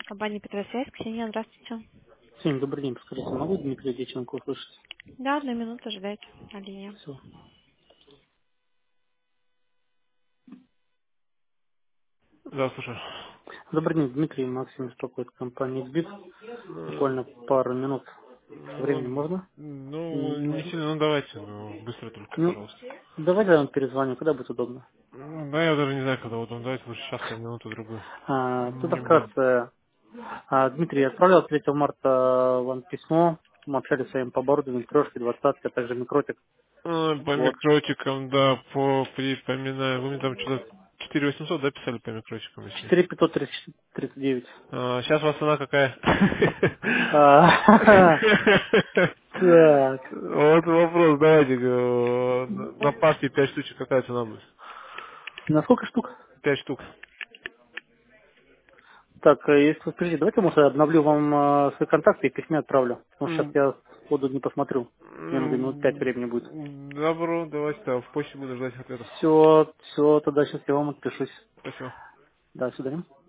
Компания Петросвязь, Ксения, здравствуйте. Всем добрый день, подскажите, могу Дмитрия Дьяченко услышать? Да, 1 минуту ожидайте на линии. Все. Да, слушай. Добрый день, Дмитрий, Максим беспокоит компания XBIT. Э, Буквально пару минут времени Ну, можно? не сильно, ну давайте, ну, быстро только, Ну, пожалуйста. давайте я вам перезвоню, когда будет удобно. Да, я даже не знаю, когда вот он давайте лучше сейчас, я минуту-другую. Тут Не буду. вкратце. Дмитрий, я отправлял 3 марта вам письмо. Мы общались с вами по оборудованию, трешки, 20, а также микротик. По Вот. микротикам, да, припоминаю. Вы мне там что-то 4800, да, писали по микротикам, если. 4539. Сейчас у вас цена какая? Так. Вот вопрос, давайте, на паске 5 штучек какая цена будет? На сколько штук? 5 штук. Так, если вы скажите, давайте, может, я обновлю вам свои контакты и письме отправлю. Потому что сейчас М, я сходу не посмотрю. Мне надо минут 5 времени будет. Добро, давайте, да, в почте буду ждать ответа. Все, тогда сейчас я вам отпишусь. Спасибо. До свидания.